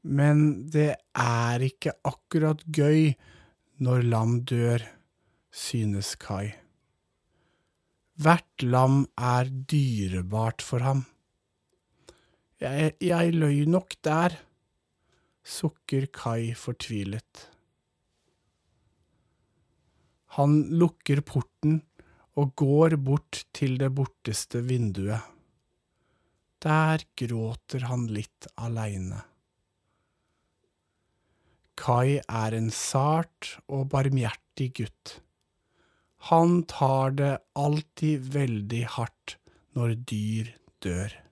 Men det ikke akkurat gøy når lam dør, synes Kai. Hvert lam dyrebart for ham. Jeg løy nok der, sukker Kai fortvilet. Han lukker porten og går bort til det borteste vinduet. Der gråter han litt alene. Kai en sart og barmhjertig gutt. Han tar det alltid veldig hardt når dyr dør.